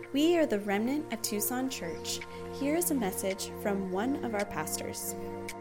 We are the remnant of Tucson Church. Here is a message from one of our pastors.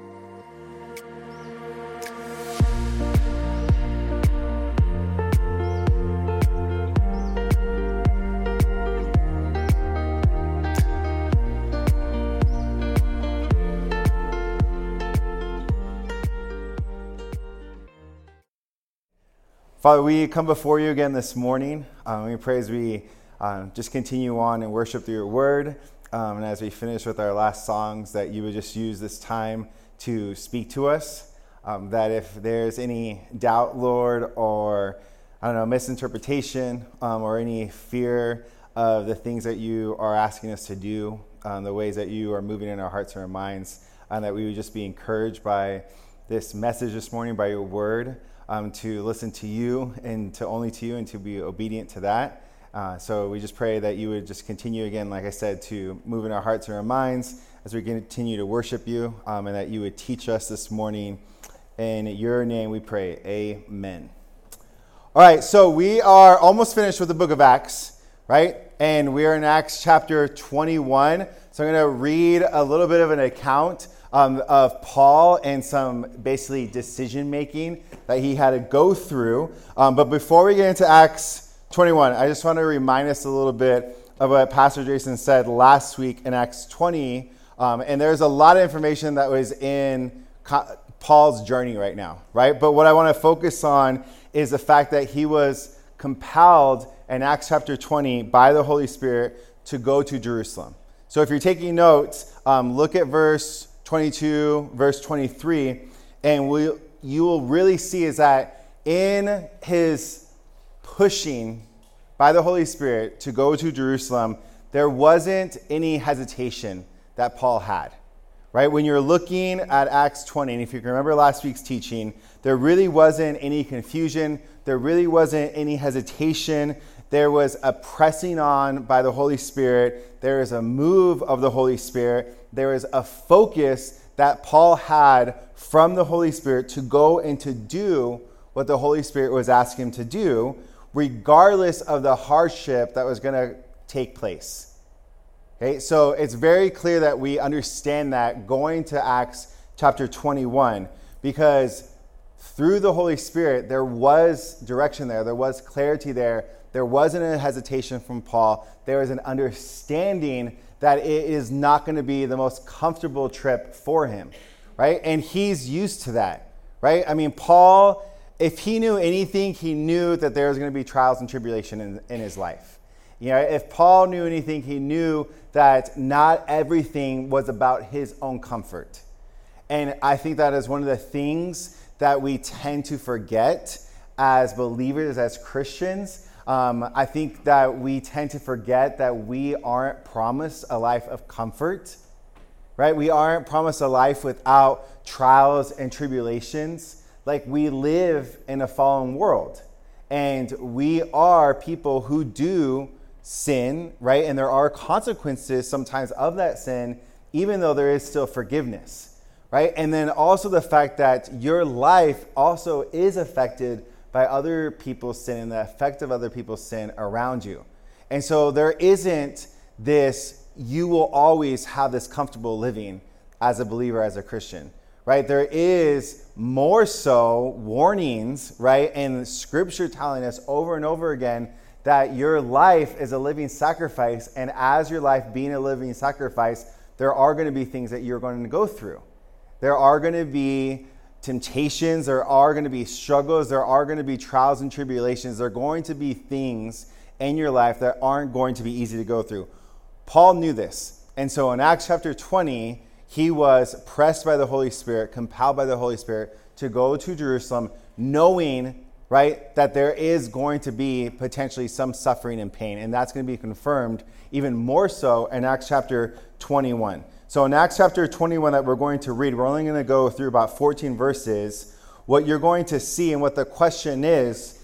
Father, we come before you again this morning. We pray as we just continue on and worship through your word. And as we finish with our last songs, that you would just use this time to speak to us. That if there's any doubt, Lord, or misinterpretation, or any fear of the things that you are asking us to do, the ways that you are moving in our hearts and our minds, that we would just be encouraged by this message this morning, by your word. To listen to you and to only to you and to be obedient to that. So we just pray that you would just continue again, like I said, to move in our hearts and our minds as we continue to worship you, and that you would teach us this morning. In your name we pray, amen. All right, so we are almost finished with the book of Acts, right? And we are in Acts chapter 21. So I'm going to read a little bit of an account of Paul and some basically decision making that he had to go through. But before we get into Acts 21, I just want to remind us a little bit of what Pastor Jason said last week in Acts 20. And there's a lot of information that was in Paul's journey right now, right? But what I want to focus on is the fact that he was compelled in Acts chapter 20 by the Holy Spirit to go to Jerusalem. So if you're taking notes, look at verse 22, verse 23, and you will really see is that in his pushing by the Holy Spirit to go to Jerusalem, there wasn't any hesitation that Paul had, right? When you're looking at Acts 20, and if you can remember last week's teaching, there really wasn't any confusion. There really wasn't any hesitation. There was a pressing on by the Holy Spirit. There is a move of the Holy Spirit. There is a focus that Paul had from the Holy Spirit to go and to do what the Holy Spirit was asking him to do, regardless of the hardship that was going to take place. Okay, so it's very clear that we understand that going to Acts chapter 21, because through the Holy Spirit, there was direction there was clarity there. There wasn't a hesitation from Paul. There was an understanding that it is not going to be the most comfortable trip for him, right? And he's used to that, right? I mean, Paul, if he knew anything, he knew that there was going to be trials and tribulation in his life. You know, if Paul knew anything, he knew that not everything was about his own comfort. And I think that is one of the things that we tend to forget as believers, as Christians. I think that we tend to forget that we aren't promised a life of comfort, right? We aren't promised a life without trials and tribulations. Like, we live in a fallen world, and we are people who do sin, right? And there are consequences sometimes of that sin, even though there is still forgiveness, right? And then also the fact that your life also is affected by other people's sin and the effect of other people's sin around you. And so there isn't this, you will always have this comfortable living as a believer, as a Christian, right? There is more so warnings, right? And scripture telling us over and over again that your life is a living sacrifice. And as your life being a living sacrifice, there are going to be things that you're going to go through. There are going to be temptations, there are going to be struggles, there are going to be trials and tribulations, there are going to be things in your life that aren't going to be easy to go through. Paul knew this. And so in Acts chapter 20, he was pressed by the Holy Spirit, compelled by the Holy Spirit to go to Jerusalem, knowing, right, that there is going to be potentially some suffering and pain. And that's going to be confirmed even more so in Acts chapter 21. So in Acts chapter 21 that we're going to read, we're only going to go through about 14 verses. What you're going to see and what the question is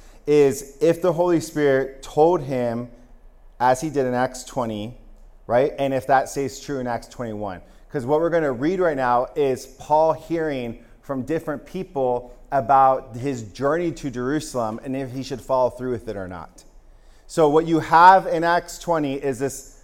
if the Holy Spirit told him, as he did in Acts 20, right? And if that stays true in Acts 21. Because what we're going to read right now is Paul hearing from different people about his journey to Jerusalem and if he should follow through with it or not. So what you have in Acts 20 is this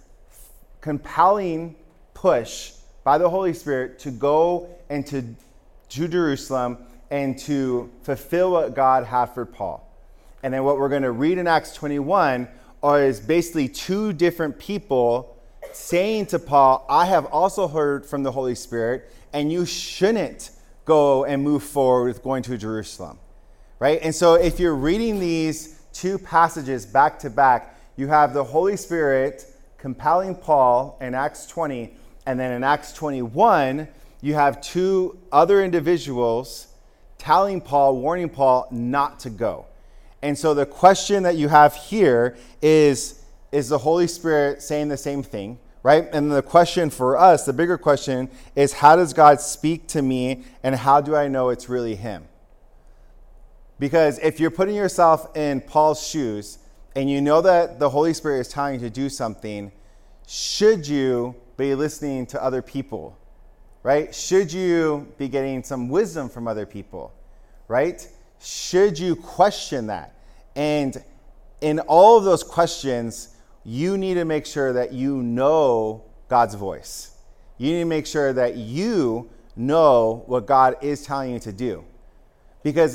compelling push by the Holy Spirit to go into Jerusalem and to fulfill what God had for Paul. And then what we're going to read in Acts 21 is basically two different people saying to Paul, I have also heard from the Holy Spirit, and you shouldn't go and move forward with going to Jerusalem, right? And so if you're reading these two passages back to back, you have the Holy Spirit compelling Paul in Acts 20, and then in Acts 21, you have two other individuals telling Paul, warning Paul not to go. And so the question that you have here is the Holy Spirit saying the same thing, right? And the question for us, the bigger question, is how does God speak to me, and how do I know it's really him? Because if you're putting yourself in Paul's shoes, and you know that the Holy Spirit is telling you to do something, should you be listening to other people, right? Should you be getting some wisdom from other people, right? Should you question that? And in all of those questions, you need to make sure that you know God's voice. You need to make sure that you know what God is telling you to do. Because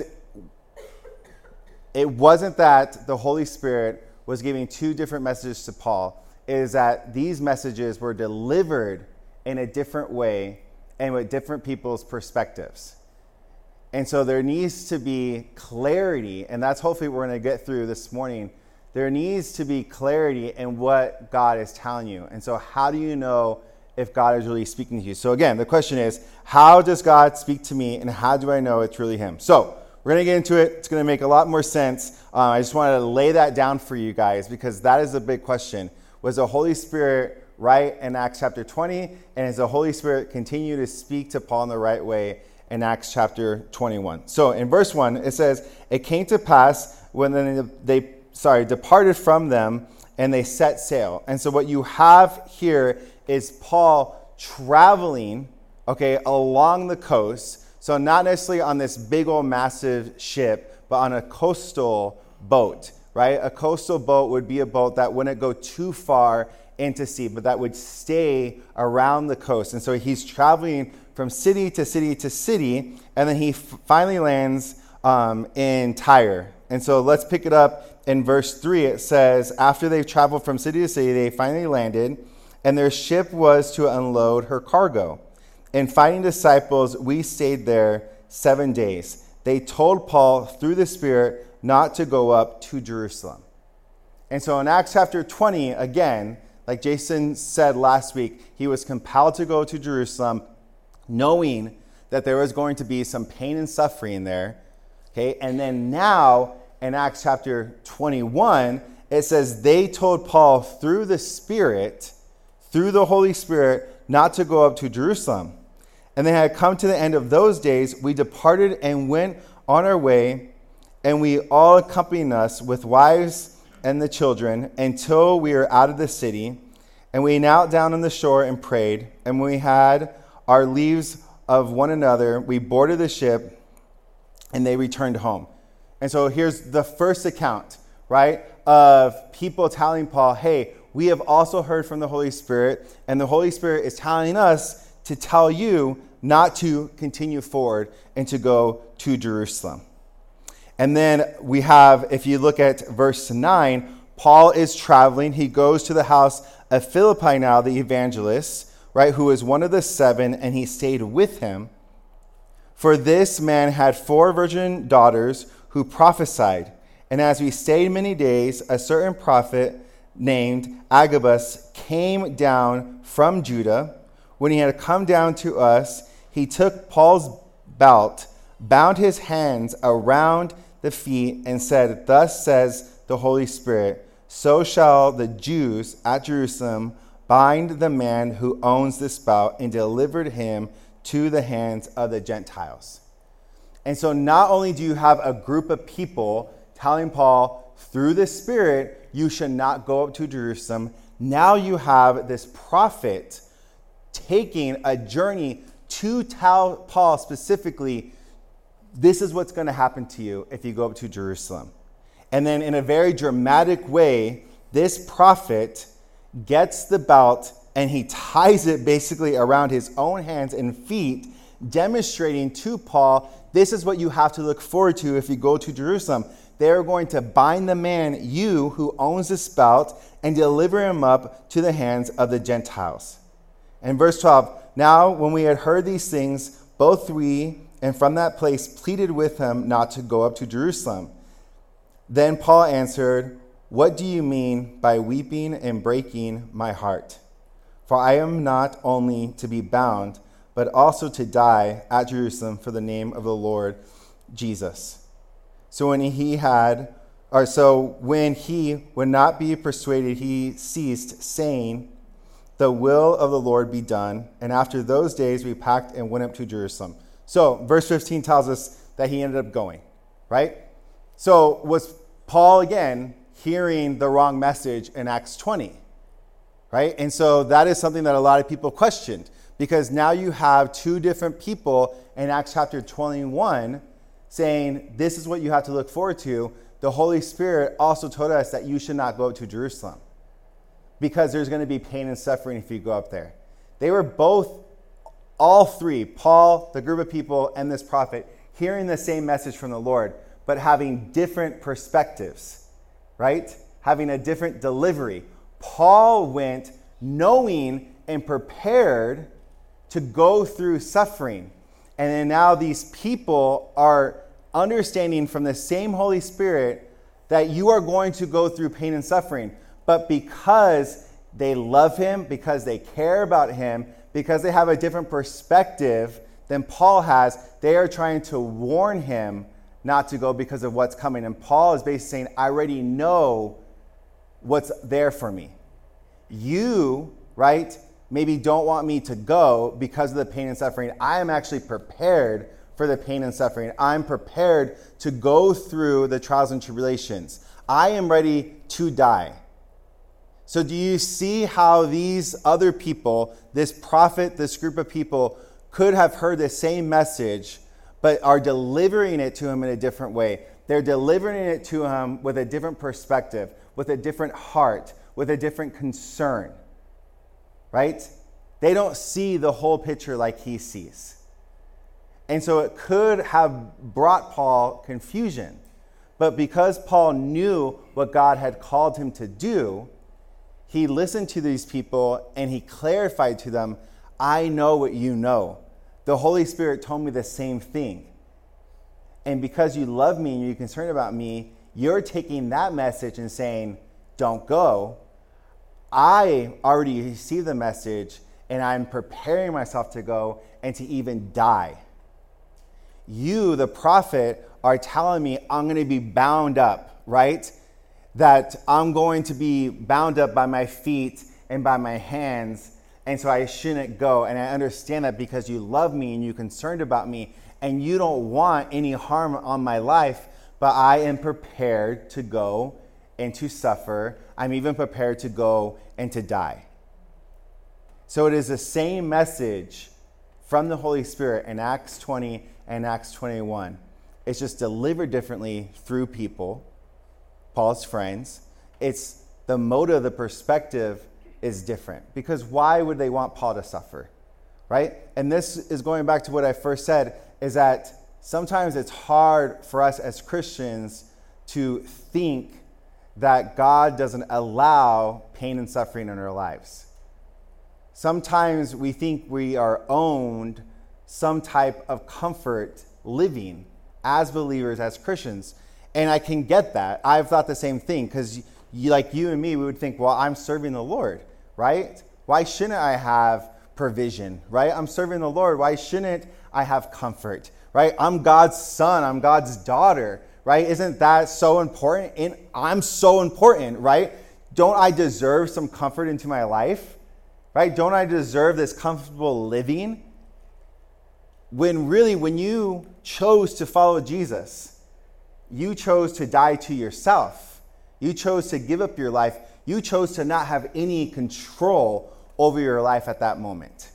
it wasn't that the Holy Spirit was giving two different messages to Paul. It is that these messages were delivered in a different way and with different people's perspectives. And so there needs to be clarity, and that's hopefully what we're going to get through this morning. There needs to be clarity in what God is telling you. And so how do you know if God is really speaking to you? So again, the question is, how does God speak to me, and how do I know it's really him? So we're going to get into it. It's going to make a lot more sense. I just wanted to lay that down for you guys, because that is a big question. Was the Holy Spirit right in Acts chapter 20? And does the Holy Spirit continue to speak to Paul in the right way in Acts chapter 21? So in verse 1, it says, it came to pass when they departed from them, and they set sail. And so what you have here is Paul traveling, along the coast. So not necessarily on this big old massive ship, but on a coastal boat, right? A coastal boat would be a boat that wouldn't go too far into sea, but that would stay around the coast. And so he's traveling from city to city to city, and then he finally lands in Tyre. And so let's pick it up in verse 3. It says, after they've traveled from city to city, they finally landed, and their ship was to unload her cargo. And finding disciples, we stayed there 7 days. They told Paul through the Spirit not to go up to Jerusalem. And so in Acts chapter 20, again, like Jason said last week, he was compelled to go to Jerusalem, knowing that there was going to be some pain and suffering there. Okay, and then now in Acts chapter 21, it says they told Paul through the Spirit, through the Holy Spirit, not to go up to Jerusalem. And they had come to the end of those days. We departed and went on our way, and we all accompanied us with wives and the children until we were out of the city. And we knelt down on the shore and prayed. And when we had our leaves of one another, we boarded the ship, and they returned home. And so here's the first account, right, of people telling Paul, hey, we have also heard from the Holy Spirit, and the Holy Spirit is telling us to tell you not to continue forward and to go to Jerusalem. And then we have, if you look at verse 9, Paul is traveling. He goes to the house of Philippi now, the evangelist, right, who is one of the 7, and he stayed with him. For this man had 4 virgin daughters who prophesied. And as we stayed many days, a certain prophet named Agabus came down from Judah. When he had come down to us, he took Paul's belt, bound his hands around the feet, and said, thus says the Holy Spirit, so shall the Jews at Jerusalem bind the man who owns this belt, and delivered him to the hands of the Gentiles. And so not only do you have a group of people telling Paul through the Spirit, you should not go up to Jerusalem, now you have this prophet taking a journey to tell Paul specifically, this is what's going to happen to you if you go up to Jerusalem. And then in a very dramatic way, this prophet gets the belt and he ties it basically around his own hands and feet, demonstrating to Paul, this is what you have to look forward to if you go to Jerusalem. They're going to bind the man, you, who owns the spout, and deliver him up to the hands of the Gentiles. And verse 12, now when we had heard these things, both we and from that place pleaded with him not to go up to Jerusalem. Then Paul answered, what do you mean by weeping and breaking my heart? For I am not only to be bound, but also to die at Jerusalem for the name of the Lord Jesus. So when he would not be persuaded, he ceased, saying, the will of the Lord be done. And after those days, we packed and went up to Jerusalem. So verse 15 tells us that he ended up going, right? So was Paul, again, hearing the wrong message in Acts 20, right? And so that is something that a lot of people questioned, because now you have two different people in Acts chapter 21 saying, this is what you have to look forward to. The Holy Spirit also told us that you should not go up to Jerusalem because there's going to be pain and suffering if you go up there. They were both, all three, Paul, the group of people, and this prophet, hearing the same message from the Lord, but having different perspectives, right? Having a different delivery. Paul went knowing and prepared to go through suffering. And then now these people are understanding from the same Holy Spirit that you are going to go through pain and suffering. But because they love him, because they care about him, because they have a different perspective than Paul has, they are trying to warn him not to go because of what's coming. And Paul is basically saying, I already know what's there for me. You, right, maybe don't want me to go because of the pain and suffering. I am actually prepared for the pain and suffering. I'm prepared to go through the trials and tribulations. I am ready to die. So do you see how these other people, this prophet, this group of people, could have heard the same message, but are delivering it to him in a different way? They're delivering it to him with a different perspective, with a different heart, with a different concern, right? They don't see the whole picture like he sees. And so it could have brought Paul confusion. But because Paul knew what God had called him to do, he listened to these people and he clarified to them, I know what you know. The Holy Spirit told me the same thing. And because you love me and you're concerned about me, you're taking that message and saying, don't go. I already received the message and I'm preparing myself to go and to even die. You, the prophet, are telling me I'm going to be bound up, right? That I'm going to be bound up by my feet and by my hands, and so I shouldn't go. And I understand that because you love me and you're concerned about me and you don't want any harm on my life, but I am prepared to go and to suffer. I'm even prepared to go and to die. So it is the same message from the Holy Spirit in Acts 20 and Acts 21. It's just delivered differently through people, Paul's friends. It's the motive, the perspective is different. Because why would they want Paul to suffer, right? And this is going back to what I first said, is that sometimes it's hard for us as Christians to think that God doesn't allow pain and suffering in our lives. Sometimes we think we are owned some type of comfort living as believers, as Christians. And I can get that. I've thought the same thing, because like you and me, we would think, well, I'm serving the Lord, right? Why shouldn't I have provision, right? I'm serving the Lord. Why shouldn't I have comfort, right? I'm God's son. I'm God's daughter, right? Isn't that so important? And I'm so important, right? Don't I deserve some comfort into my life, right? Don't I deserve this comfortable living? When really, when you chose to follow Jesus, you chose to die to yourself. You chose to give up your life. You chose to not have any control over your life at that moment.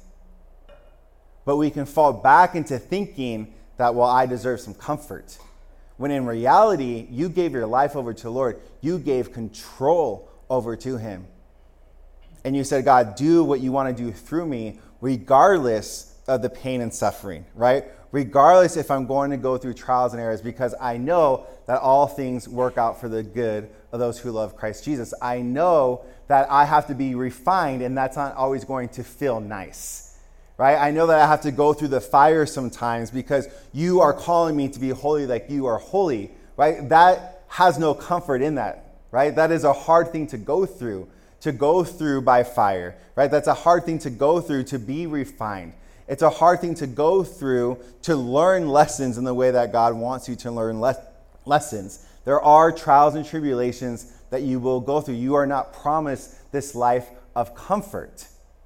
But we can fall back into thinking that, well, I deserve some comfort. When in reality, you gave your life over to the Lord. You gave control over to him. and you said, God, do what you want to do through me, regardless of the pain and suffering, right? Regardless if I'm going to go through trials and errors, because I know that all things work out for the good of those who love Christ Jesus. I know that I have to be refined, and that's not always going to feel nice, right? I know that I have to go through the fire sometimes because you are calling me to be holy like you are holy, right? That has no comfort in that, right? That is a hard thing to go through by fire, right? That's a hard thing to go through to be refined. It's a hard thing to go through to learn lessons in the way that God wants you to learn lessons. There are trials and tribulations that you will go through. You are not promised this life of comfort.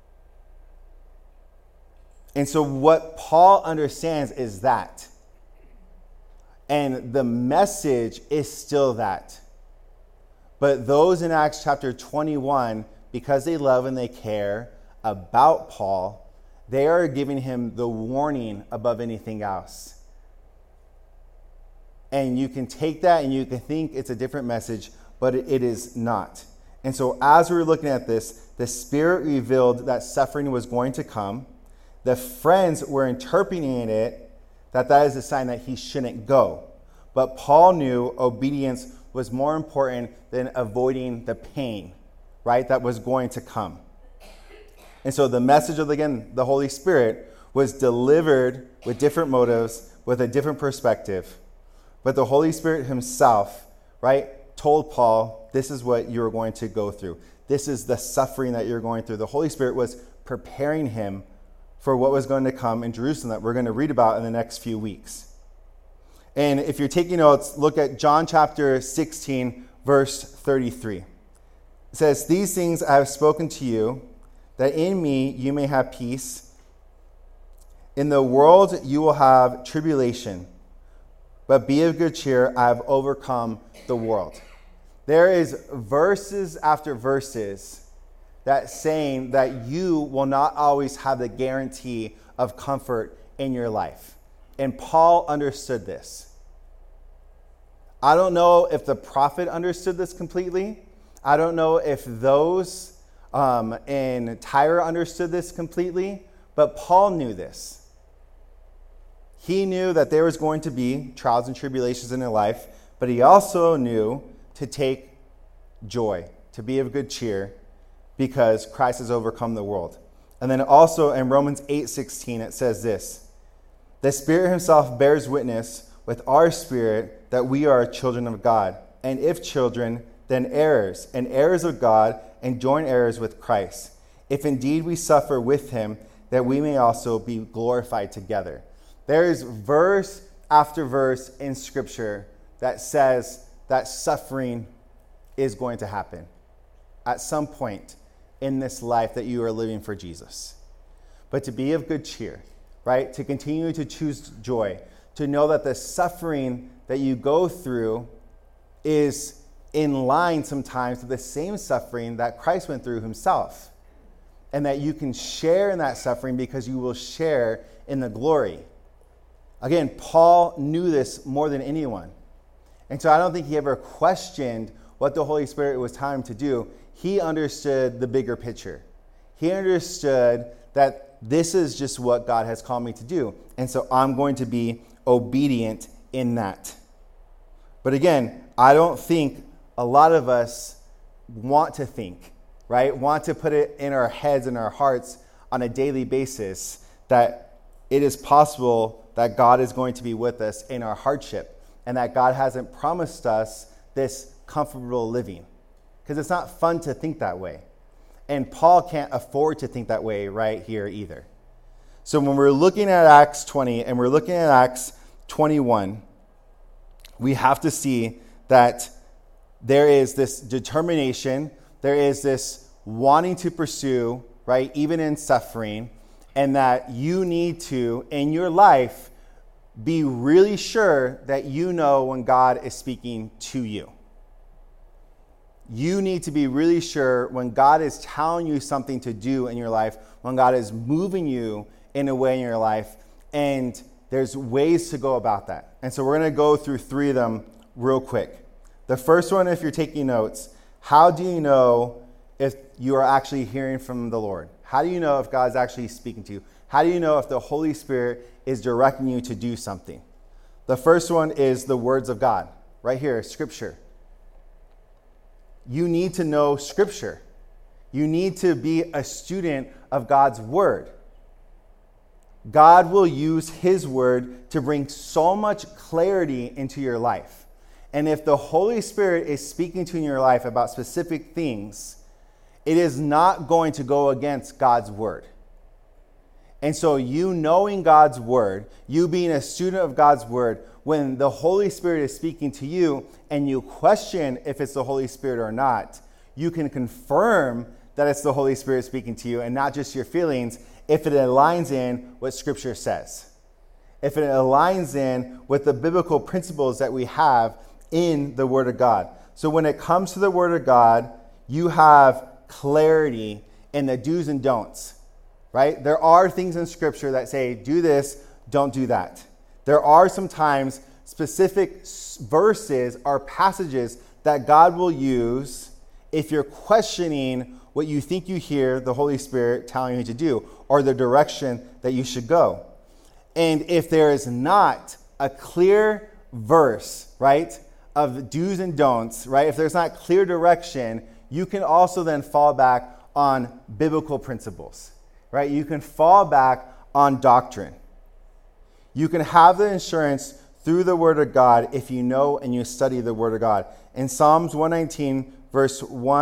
And so what Paul understands is that. And the message is still that. But those in Acts chapter 21, because they love and they care about Paul, they are giving him the warning above anything else. And you can take that and you can think it's a different message, but it is not. And so as we were looking at this, the Spirit revealed that suffering was going to come. The friends were interpreting it that is a sign that he shouldn't go. But Paul knew obedience was more important than avoiding the pain, right, that was going to come. And so the message of, again, the Holy Spirit was delivered with different motives, with a different perspective. But the Holy Spirit himself, right, told Paul, this is what you're going to go through. This is the suffering that you're going through. The Holy Spirit was preparing him for what was going to come in Jerusalem that we're going to read about in the next few weeks. And if you're taking notes, look at John chapter 16, verse 33. It says, "These things I have spoken to you, that in me you may have peace. In the world you will have tribulation, but be of good cheer, I have overcome the world." There is verses after verses that saying that you will not always have the guarantee of comfort in your life. And Paul understood this. I don't know if the prophet understood this completely. I don't know if those in Tyre understood this completely, but Paul knew this. He knew that there was going to be trials and tribulations in their life, but he also knew to take joy, to be of good cheer, because Christ has overcome the world. And then also in Romans 8:16, it says this: "The Spirit himself bears witness with our spirit that we are children of God. And if children, then heirs, and heirs of God, and joint heirs with Christ. If indeed we suffer with him, that we may also be glorified together." There is verse after verse in Scripture that says that suffering is going to happen at some point in this life that you are living for Jesus. But to be of good cheer, right? To continue to choose joy, to know that the suffering that you go through is in line sometimes with the same suffering that Christ went through himself. And that you can share in that suffering because you will share in the glory. Again, Paul knew this more than anyone. And so I don't think he ever questioned what the Holy Spirit was telling him to do. He understood the bigger picture. He understood that this is just what God has called me to do. And so I'm going to be obedient in that. But again, I don't think a lot of us want to think, right? Want to put it in our heads and our hearts on a daily basis that it is possible that God is going to be with us in our hardship and that God hasn't promised us this comfortable living. Because it's not fun to think that way. And Paul can't afford to think that way right here either. So when we're looking at Acts 20 and we're looking at Acts 21, we have to see that there is this determination, there is this wanting to pursue, right, even in suffering, and that you need to, in your life, be really sure that you know when God is speaking to you. You need to be really sure when God is telling you something to do in your life, when God is moving you in a way in your life, and there's ways to go about that. And so we're going to go through 3 of them real quick. The first one, if you're taking notes, how do you know if you are actually hearing from the Lord? How do you know if God's actually speaking to you? How do you know if the Holy Spirit is directing you to do something? The first one is the words of God. Right here, Scripture. You need to know Scripture. You need to be a student of God's Word. God will use His Word to bring so much clarity into your life. And if the Holy Spirit is speaking to you in your life about specific things, it is not going to go against God's Word. And so you knowing God's Word, you being a student of God's Word, when the Holy Spirit is speaking to you and you question if it's the Holy Spirit or not, you can confirm that it's the Holy Spirit speaking to you and not just your feelings if it aligns in what Scripture says. If it aligns in with the biblical principles that we have in the Word of God. So when it comes to the Word of God, you have clarity in the do's and don'ts. Right? There are things in Scripture that say, do this, don't do that. There are sometimes specific verses or passages that God will use if you're questioning what you think you hear the Holy Spirit telling you to do or the direction that you should go. And if there is not a clear verse, right, of do's and don'ts, right, if there's not clear direction, you can also then fall back on biblical principles. Right? You can fall back on doctrine. You can have the assurance through the Word of God if you know and you study the Word of God. In Psalms 119, verse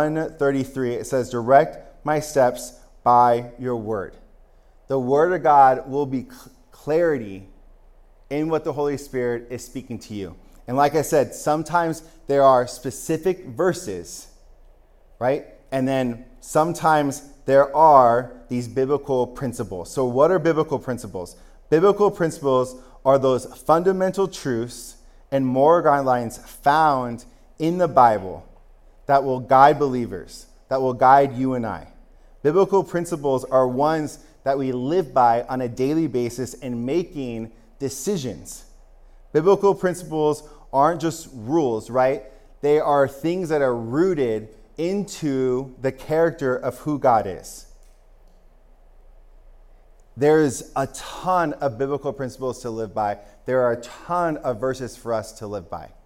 133, it says, direct my steps by your word. The Word of God will be clarity in what the Holy Spirit is speaking to you. And like I said, sometimes there are specific verses, right? And then sometimes there are these biblical principles. So what are biblical principles? Biblical principles are those fundamental truths and moral guidelines found in the Bible that will guide believers, that will guide you and I. Biblical principles are ones that we live by on a daily basis in making decisions. Biblical principles aren't just rules, right? They are things that are rooted into the character of who God is. There's a ton of biblical principles to live by. There are a ton of verses for us to live by.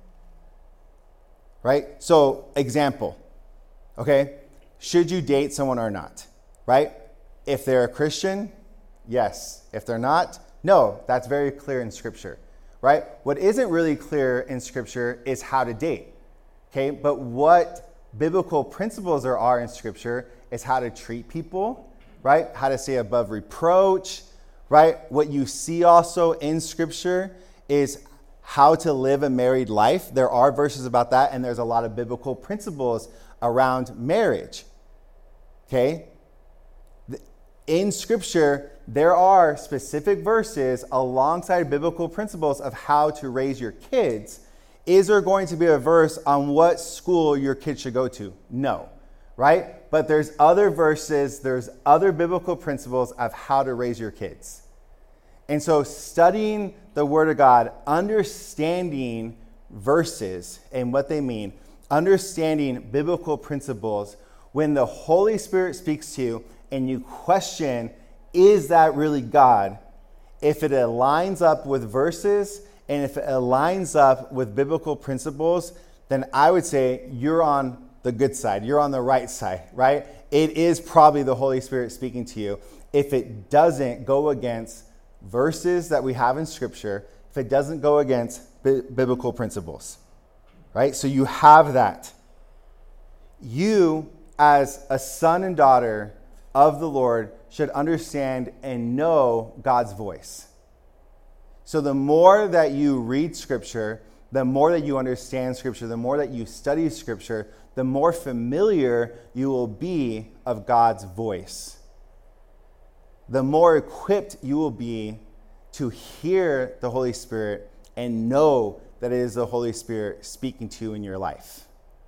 Right? So, example. Okay? Should you date someone or not? Right? If they're a Christian, yes. If they're not, no. That's very clear in Scripture. Right? What isn't really clear in Scripture is how to date. Okay? But what biblical principles there are in Scripture is how to treat people, right? How to stay above reproach, right? What you see also in Scripture is how to live a married life. There are verses about that, and there's a lot of biblical principles around marriage, okay? In Scripture, there are specific verses alongside biblical principles of how to raise your kids. Is there going to be a verse on what school your kid should go to? No, right? But there's other verses, there's other biblical principles of how to raise your kids. And so studying the Word of God, understanding verses and what they mean, understanding biblical principles, when the Holy Spirit speaks to you and you question, is that really God? If it aligns up with verses and if it aligns up with biblical principles, then I would say you're on the good side. You're on the right side, right? It is probably the Holy Spirit speaking to you. If it doesn't go against verses that we have in Scripture, if it doesn't go against biblical principles, right? So you have that. You, as a son and daughter of the Lord, should understand and know God's voice. So the more that you read Scripture, the more that you understand Scripture, the more that you study Scripture, the more familiar you will be of God's voice. The more equipped you will be to hear the Holy Spirit and know that it is the Holy Spirit speaking to you in your life.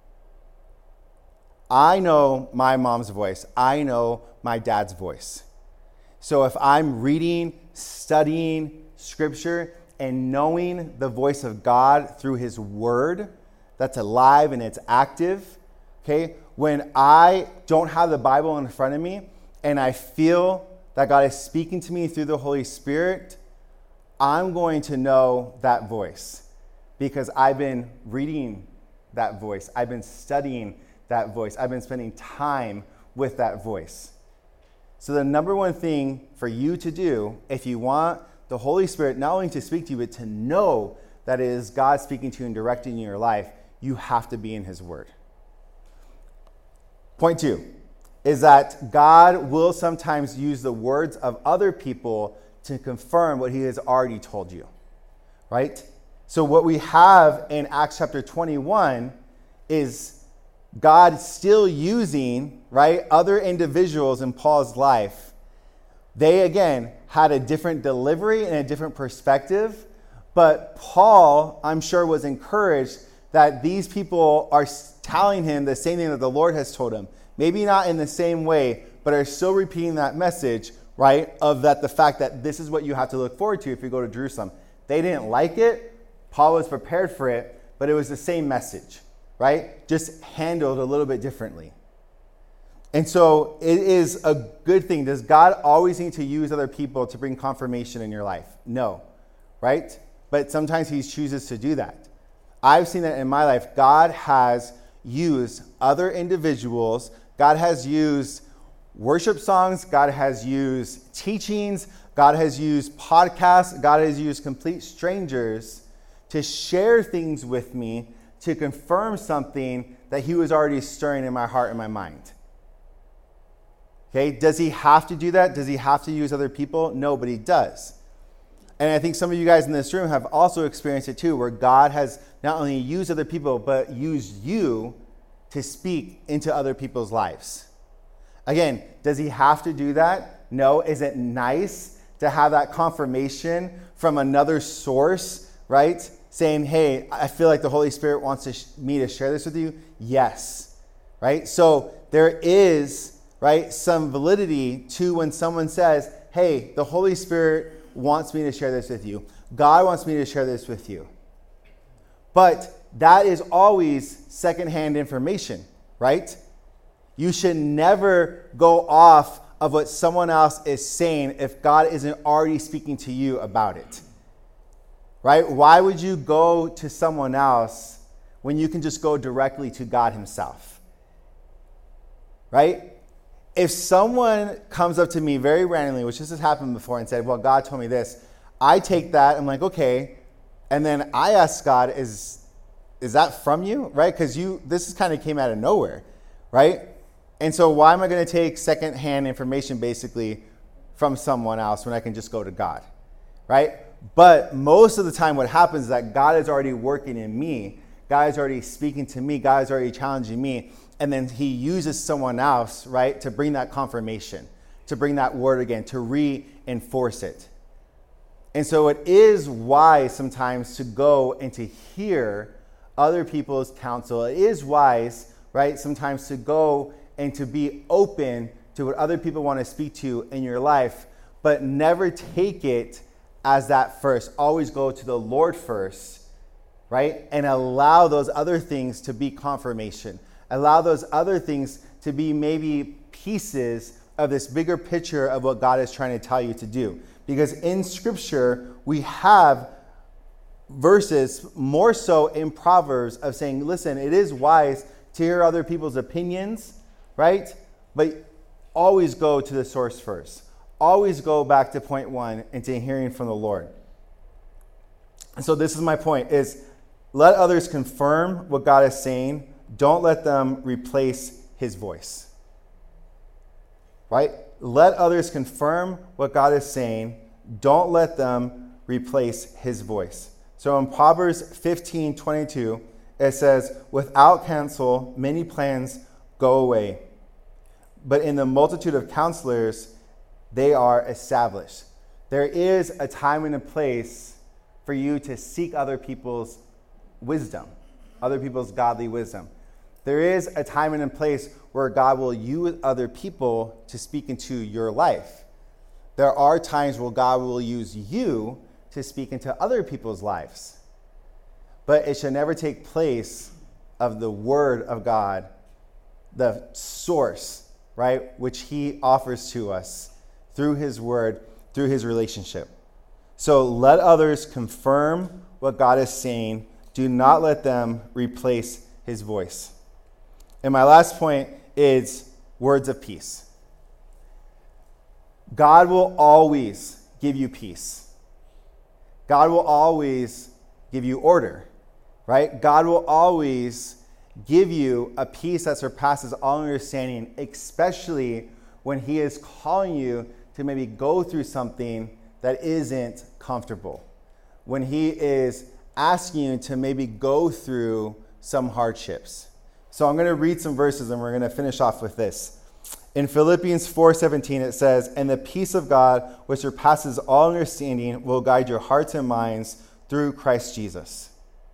I know my mom's voice. I know my dad's voice. So if I'm reading, studying Scripture, and knowing the voice of God through His Word that's alive and it's active, okay, when I don't have the Bible in front of me and I feel that God is speaking to me through the Holy Spirit, I'm going to know that voice because I've been reading that voice. I've been studying that voice. I've been spending time with that voice. So the number one thing for you to do, if you want the Holy Spirit not only to speak to you, but to know that it is God speaking to you and directing your life, you have to be in his word. Point 2 is that God will sometimes use the words of other people to confirm what he has already told you, right? So what we have in Acts chapter 21 is God still using, right, other individuals in Paul's life. They, again, had a different delivery and a different perspective, but Paul, I'm sure, was encouraged that these people are telling him the same thing that the Lord has told him. Maybe not in the same way, but are still repeating that message, right, of that the fact that this is what you have to look forward to if you go to Jerusalem. They didn't like it. Paul was prepared for it, but it was the same message, right? Just handled a little bit differently. And so it is a good thing. Does God always need to use other people to bring confirmation in your life? No, right? But sometimes he chooses to do that. I've seen that in my life. God has used other individuals. God has used worship songs. God has used teachings. God has used podcasts. God has used complete strangers to share things with me, to confirm something that he was already stirring in my heart and my mind. Okay, does he have to do that? Does he have to use other people? No, but he does. And I think some of you guys in this room have also experienced it too, where God has not only used other people, but used you to speak into other people's lives. Again, does he have to do that? No. Is it nice to have that confirmation from another source, right? Saying, hey, I feel like the Holy Spirit wants me to share this with you? Yes, right? So there is, right, some validity to when someone says, hey, the Holy Spirit wants me to share this with you. God wants me to share this with you. But that is always secondhand information, right? You should never go off of what someone else is saying if God isn't already speaking to you about it, right? Why would you go to someone else when you can just go directly to God himself, right? If someone comes up to me very randomly, which this has happened before, and said, well, God told me this, I take that, I'm like, okay, and then I ask God, is that from you, right? Because this kind of came out of nowhere, right? And so why am I going to take secondhand information basically from someone else when I can just go to God, right? But most of the time what happens is that God is already working in me. God is already speaking to me. God is already challenging me. And then he uses someone else, right, to bring that confirmation, to bring that word again, to reinforce it. And so it is wise sometimes to go and to hear other people's counsel. It is wise, right, sometimes to go and to be open to what other people want to speak to in your life, but never take it as that first. Always go to the Lord first, right, and allow those other things to be confirmation. Allow those other things to be maybe pieces of this bigger picture of what God is trying to tell you to do. Because in Scripture, we have verses, more so in Proverbs, of saying, listen, it is wise to hear other people's opinions, right? But always go to the source first. Always go back to point one and to hearing from the Lord. And so this is my point, is let others confirm what God is saying. Don't let them replace his voice, right? Let others confirm what God is saying. Don't let them replace his voice. So in Proverbs 15:22, it says, without counsel, many plans go away, but in the multitude of counselors, they are established. There is a time and a place for you to seek other people's wisdom, other people's godly wisdom. There is a time and a place where God will use other people to speak into your life. There are times where God will use you to speak into other people's lives. But it should never take place of the word of God the source, right, which he offers to us through his word, through his relationship. So let others confirm what God is saying. Do not let them replace his voice. And my last point is words of peace. God will always give you peace. God will always give you order, right? God will always give you a peace that surpasses all understanding, especially when he is calling you to maybe go through something that isn't comfortable. When he is asking you to maybe go through some hardships. So I'm going to read some verses and we're going to finish off with this. In Philippians 4:17 it says, "And the peace of God, which surpasses all understanding, will guide your hearts and minds through Christ Jesus."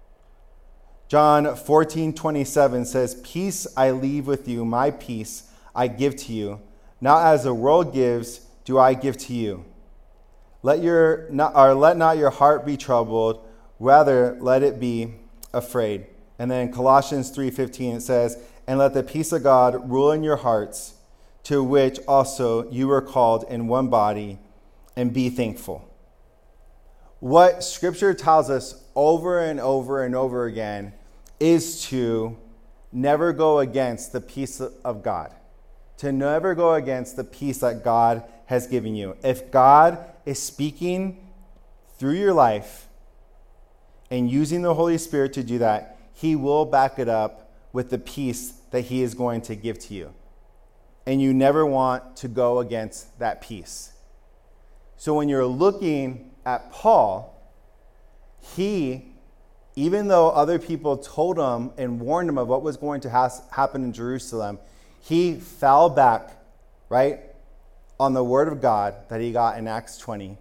John 14:27 says, "Peace I leave with you, my peace I give to you. Not as the world gives, do I give to you. Let not your heart be troubled, rather let it be afraid." And then in Colossians 3:15 it says, "And let the peace of God rule in your hearts, to which also you were called in one body, and be thankful." What Scripture tells us over and over and over again is to never go against the peace of God, to never go against the peace that God has given you. If God is speaking through your life and using the Holy Spirit to do that, he will back it up with the peace that he is going to give to you. And you never want to go against that peace. So when you're looking at Paul, he, even though other people told him and warned him of what was going to happen in Jerusalem, he fell back, right, on the word of God that he got in Acts 20.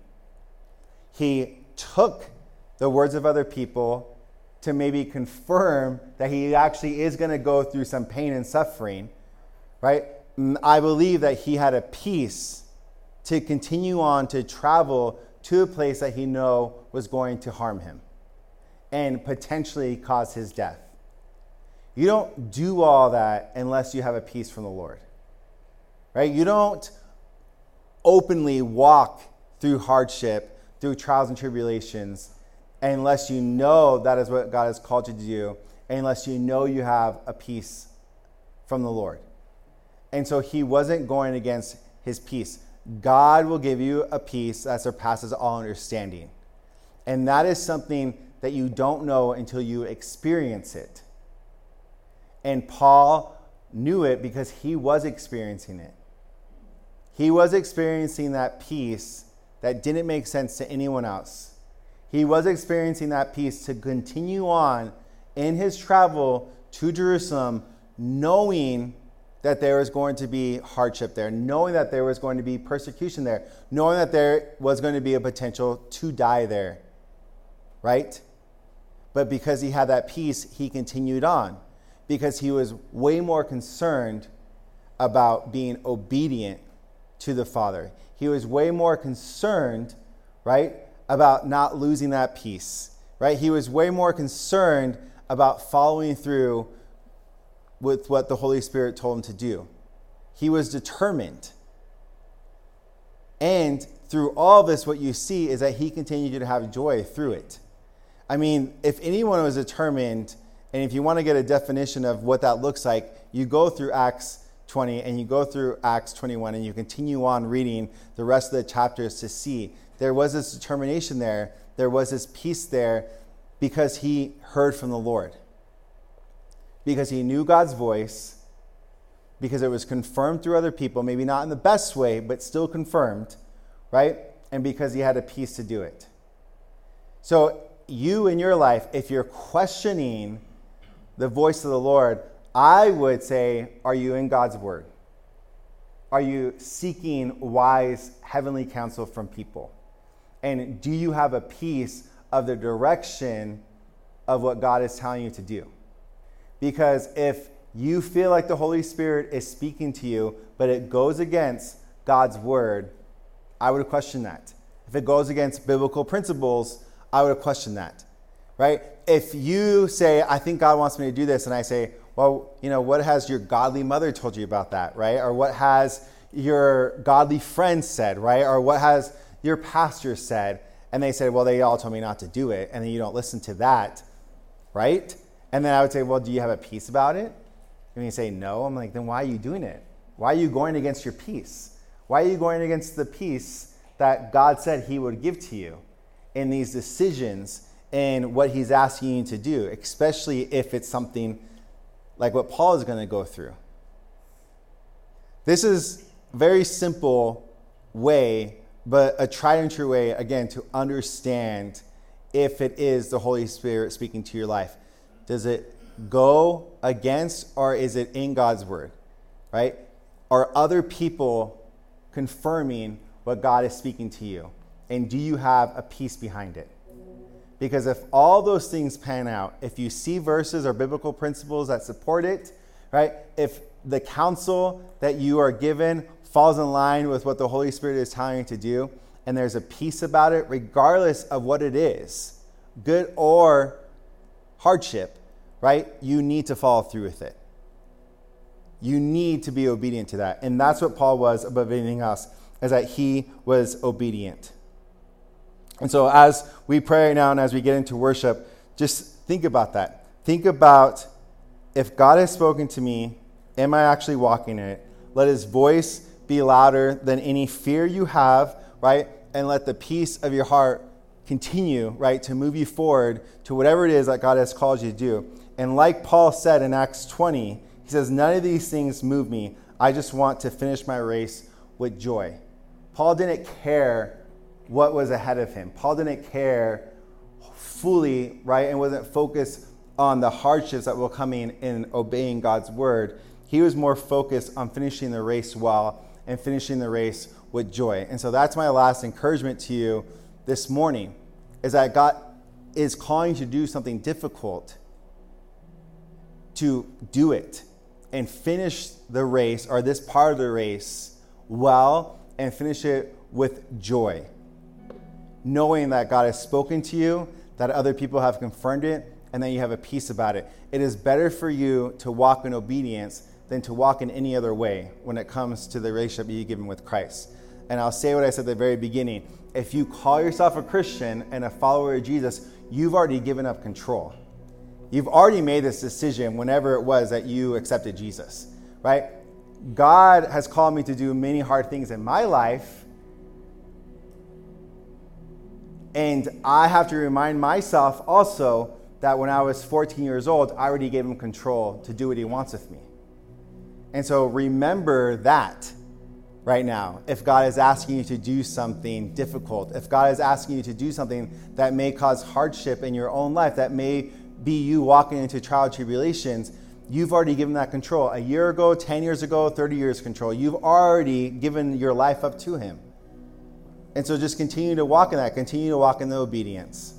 He took the words of other people to maybe confirm that he actually is going to go through some pain and suffering, right? I believe that he had a peace to continue on to travel to a place that he knew was going to harm him and potentially cause his death. You don't do all that unless you have a peace from the Lord, right? You don't openly walk through hardship, through trials and tribulations, unless you know that is what God has called you to do, unless you know you have a peace from the Lord. And so he wasn't going against his peace. God will give you a peace that surpasses all understanding. And that is something that you don't know until you experience it. And Paul knew it because he was experiencing it. He was experiencing that peace that didn't make sense to anyone else. He was experiencing that peace to continue on in his travel to Jerusalem, knowing that there was going to be hardship there, knowing that there was going to be persecution there, knowing that there was going to be a potential to die there, right? But because he had that peace, he continued on because he was way more concerned about being obedient to the Father. He was way more concerned, right, about not losing that peace, right? He was way more concerned about following through with what the Holy Spirit told him to do. He was determined. And through all this, what you see is that he continued to have joy through it. I mean, if anyone was determined, and if you want to get a definition of what that looks like, you go through Acts 20 and you go through Acts 21 and you continue on reading the rest of the chapters to see there was this determination there. There was this peace there because he heard from the Lord. Because he knew God's voice, because it was confirmed through other people, maybe not in the best way, but still confirmed, right? And because he had a peace to do it. So you in your life, if you're questioning the voice of the Lord, I would say, are you in God's word? Are you seeking wise heavenly counsel from people? And do you have a peace of the direction of what God is telling you to do? Because if you feel like the Holy Spirit is speaking to you, but it goes against God's word, I would question that. If it goes against biblical principles, I would question that, right? If you say, I think God wants me to do this, and I say, Well, what has your godly mother told you about that, right? Or what has your godly friend said, right? Or what has your pastor said? And they said, well, they all told me not to do it. And then you don't listen to that, right? And then I would say, well, do you have a peace about it? And you say, no. I'm like, then why are you doing it? Why are you going against your peace? Why are you going against the peace that God said he would give to you in these decisions and what he's asking you to do, especially if it's something like what Paul is going to go through? This is a very simple way, but a tried and true way, again, to understand if it is the Holy Spirit speaking to your life. Does it go against, or is it in God's word, right? Are other people confirming what God is speaking to you? And do you have a peace behind it? Because if all those things pan out, if you see verses or biblical principles that support it, right? If the counsel that you are given falls in line with what the Holy Spirit is telling you to do, and there's a peace about it, regardless of what it is, good or hardship, right? You need to follow through with it. You need to be obedient to that. And that's what Paul was above anything else, is that he was obedient. And so as we pray now and as we get into worship, just think about that. Think about, if God has spoken to me, am I actually walking in it? Let his voice be louder than any fear you have, right? And let the peace of your heart continue, right, to move you forward to whatever it is that God has called you to do. And like Paul said in Acts 20, he says, none of these things move me. I just want to finish my race with joy. Paul didn't care what was ahead of him. Paul didn't care fully, right, and wasn't focused on the hardships that were coming in obeying God's word. He was more focused on finishing the race well and finishing the race with joy. And so that's my last encouragement to you this morning, is that God is calling you to do something difficult, to do it and finish the race, or this part of the race, well, and finish it with joy, knowing that God has spoken to you, that other people have confirmed it, and that you have a peace about it. It is better for you to walk in obedience than to walk in any other way when it comes to the relationship you're given with Christ. And I'll say what I said at the very beginning. If you call yourself a Christian and a follower of Jesus, you've already given up control. You've already made this decision whenever it was that you accepted Jesus, right? God has called me to do many hard things in my life, and I have to remind myself also that when I was 14 years old, I already gave him control to do what he wants with me. And so remember that right now. If God is asking you to do something difficult, if God is asking you to do something that may cause hardship in your own life, that may be you walking into trial and tribulations, you've already given that control. A year ago, 10 years ago, 30 years control. You've already given your life up to him. And so just continue to walk in that. Continue to walk in the obedience.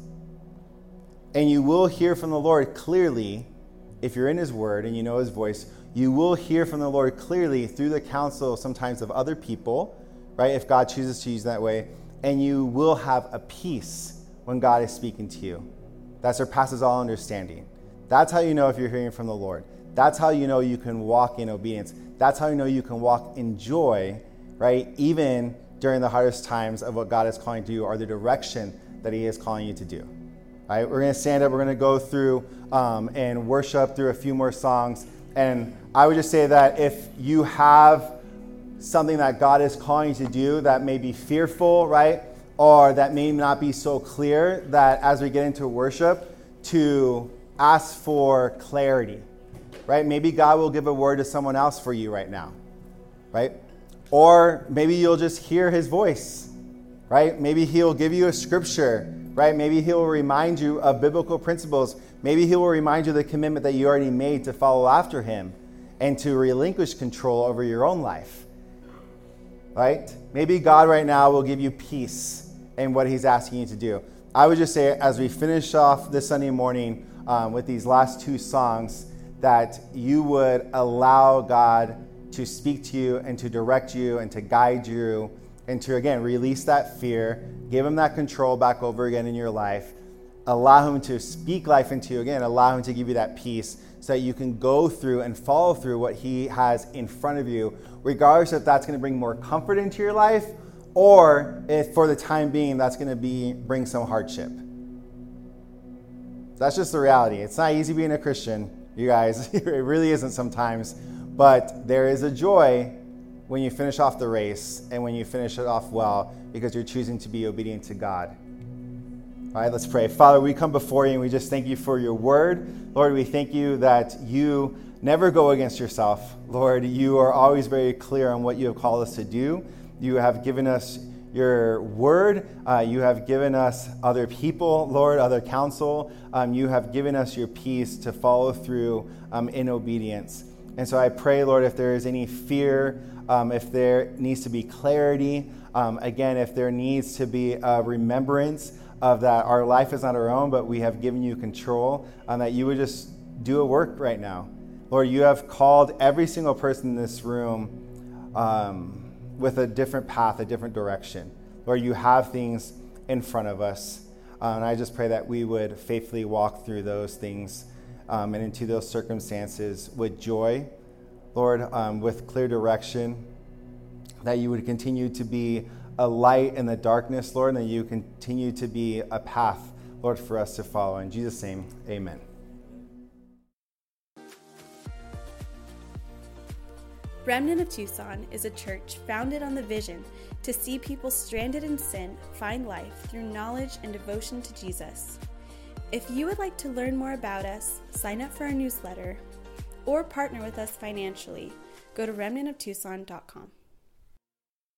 And you will hear from the Lord clearly, if you're in his word and you know his voice, you will hear from the Lord clearly through the counsel sometimes of other people, right? If God chooses to use that way. And you will have a peace when God is speaking to you that surpasses all understanding. That's how you know if you're hearing from the Lord. That's how you know you can walk in obedience. That's how you know you can walk in joy, right? Even during the hardest times of what God is calling you to do, or the direction that he is calling you to do. All right, we're going to stand up. We're going to go through and worship through a few more songs. And I would just say that if you have something that God is calling you to do that may be fearful, right? Or that may not be so clear, that as we get into worship, to ask for clarity, right? Maybe God will give a word to someone else for you right now, right? Or maybe you'll just hear his voice, right? Maybe he'll give you a scripture, right? Maybe he'll remind you of biblical principles. Maybe he will remind you of the commitment that you already made to follow after him and to relinquish control over your own life, right? Maybe God right now will give you peace in what he's asking you to do. I would just say, as we finish off this Sunday morning with these last two songs, that you would allow God to speak to you and to direct you and to guide you and to, again, release that fear, give him that control back over again in your life, allow him to speak life into you. Again, allow him to give you that peace so that you can go through and follow through what he has in front of you, regardless if that's going to bring more comfort into your life or if for the time being that's going to bring some hardship. That's just the reality. It's not easy being a Christian, you guys. It really isn't sometimes. But there is a joy when you finish off the race and when you finish it off well because you're choosing to be obedient to God. All right, let's pray. Father, we come before you and we just thank you for your word. Lord, we thank you that you never go against yourself. Lord, you are always very clear on what you have called us to do. You have given us your word. You have given us other people, Lord, other counsel. You have given us your peace to follow through in obedience. And so I pray, Lord, if there is any fear, if there needs to be clarity, again, if there needs to be a remembrance of that our life is not our own, but we have given you control, that you would just do a work right now. Lord, you have called every single person in this room with a different path, a different direction. Lord, you have things in front of us. And I just pray that we would faithfully walk through those things and into those circumstances with joy, Lord, with clear direction, that you would continue to be a light in the darkness, Lord, and that you continue to be a path, Lord, for us to follow. In Jesus' name, amen. Remnant of Tucson is a church founded on the vision to see people stranded in sin find life through knowledge and devotion to Jesus. If you would like to learn more about us, sign up for our newsletter, or partner with us financially, go to remnantoftucson.com.